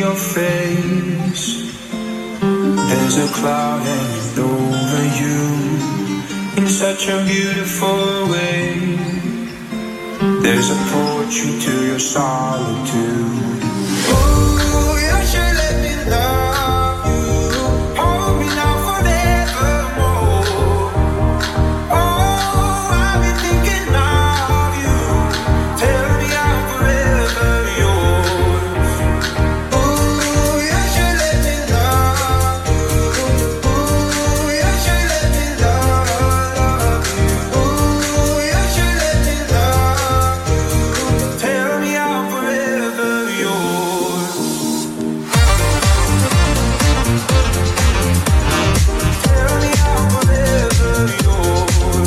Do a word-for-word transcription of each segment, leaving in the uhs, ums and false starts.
your face. There's a cloud hanging over you in such a beautiful way. There's a poetry to your solitude. Oh, you should let me love you. Hold me now forevermore. Oh, I've been thinking of you. Tell me I'm forever yours. Oh, you should let me love you. Oh, you should let me love you. Oh, you should let me love you. Tell me I'm forever yours. Tell me I'm forever yours.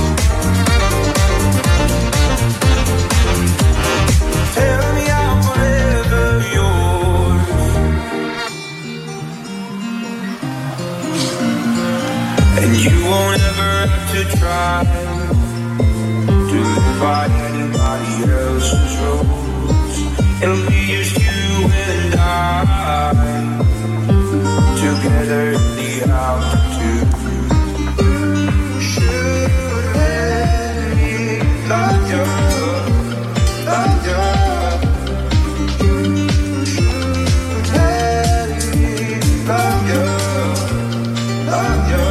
Tell me I'm forever yours. And you won't ever have to try to live by anybody else's rules. It'll be just you and I together in the altitude. Should let me love you, love you. Should let me love you, love you.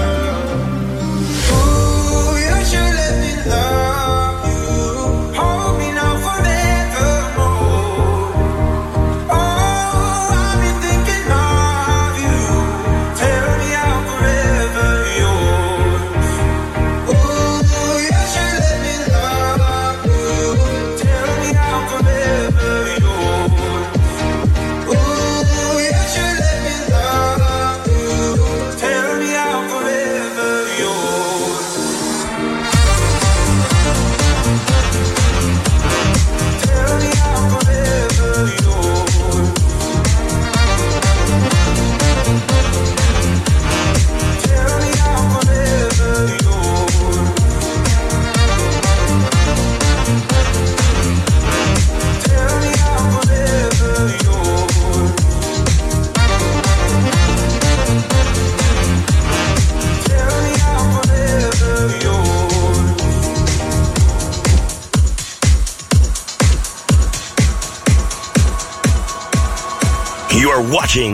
Ooh, you should let me love you. Hold me now forevermore. Oh, I've been thinking of you. Tell me I'm forever yours. Ooh, you should let me love you. Tell me I'm forever yours. Ooh, you should let me love you. Tell me I'm forever yours. Tell me I'm forever yours. Tell me I'm forever yours. Tell me I'm forever yours. Tell me I'm forever yours. You are watching